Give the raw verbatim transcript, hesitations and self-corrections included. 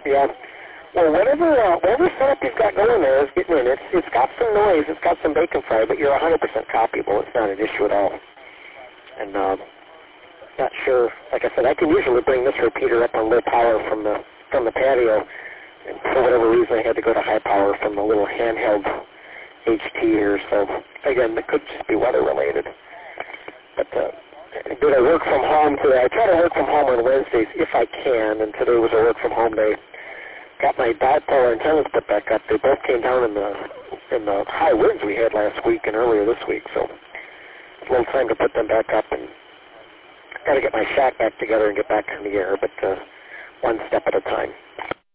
Yeah. Well, whatever uh, whatever setup you've got going there is getting in. It's it's got some noise, it's got some bacon fry, but you're one hundred percent copyable. It's not an issue at all. And uh, not sure. Like I said, I can usually bring this repeater up on low power from the from the patio, and for whatever reason, I had to go to high power from the little handheld H T here. So again, it could just be weather related. But uh, did I work from home today? I try to work from home on Wednesdays if I can, and today was a work from home day. Got my dipolar antennas put back up. They both came down in the in the high winds we had last week and earlier this week, so it's a little time to put them back up, and got to get my shack back together and get back in the air, but uh, one step at a time.